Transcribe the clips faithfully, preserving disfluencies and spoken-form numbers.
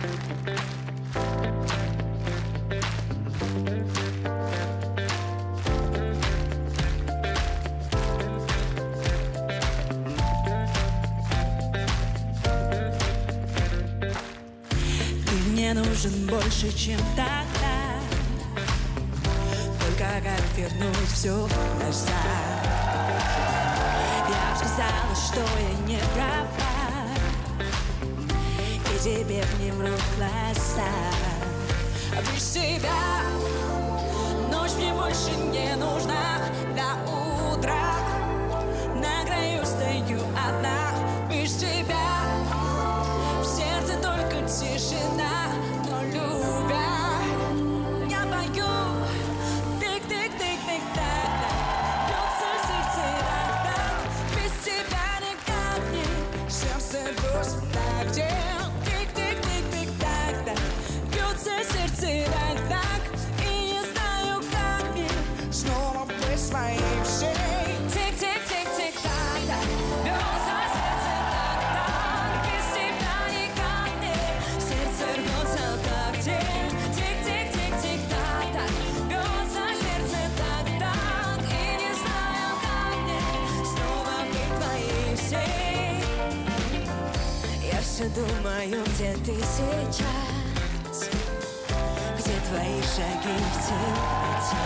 Мне нужен больше, чем тогда. Только как вернуть все назад. Я бы сказала, что я не права, и тебе не врут глаза. Без тебя ночь мне больше не нужна. До утра на краю стою одна. Без тебя в сердце только тишина. Но любя, я пою тык-тык-тык-тык-так-так. Бьется сердце так-так. Без тебя никак не. Сердце просто так, где тык-тык-тык-тык-так-так. Бьется сердце так-так. И не знаю, как мне снова быть своей всей. Тик-тик-тик-тик-так-так. Бьется сердце так-так. Без тебя никак не. Сердце рвется так, где тик-тик-тик-тик-так-так. Бьется сердце так-так. И не знаю, как мне снова быть твоей всей. Я все думаю, где ты сейчас, где твои шаги в темноте.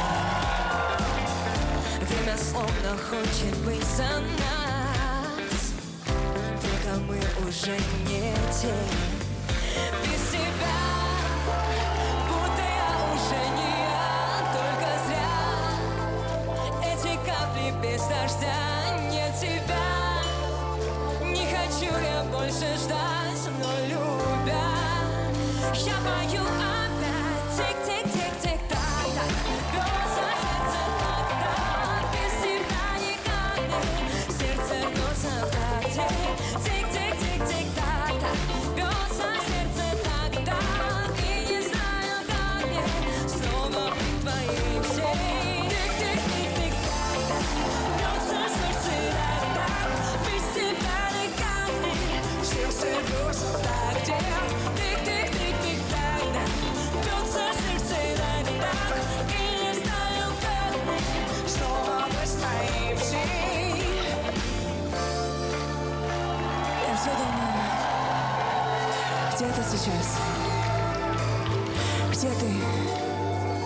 Время словно хочет быть за нас, только мы уже не те. Без тебя будто я уже не я, только зря эти капли без дождя. Нет тебя, не хочу я больше ждать, но любя, я пою опять. Тик-тик-тик-тик-так-так. Бьется сердце так-так. Без тебя никак не. Сердце бьется в такте. Тик-тик-тик-тик-так-так. Бьется сердце так-так. И не знаю, как мне снова быть твоей всей. Тик-тик-тик-тик-так-так. Бьется сердце так-так. Без тебя никак не. Сердце бьется в такте. Тик-тик-тик-тик-так-так. Бьется сердце так-так. И не знаю, как мне снова быть твоей всей. Я все думаю, где ты сейчас? Где ты?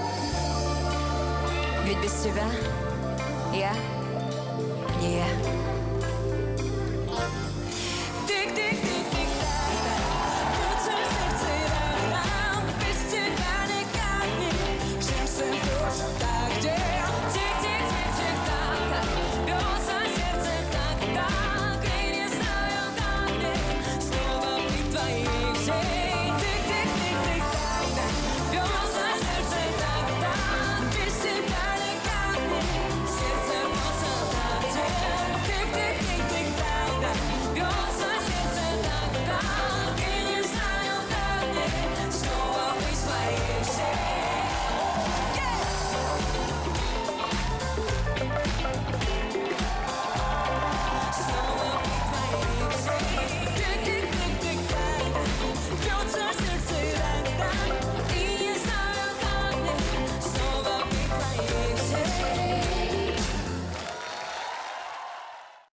Ведь без тебя я не я.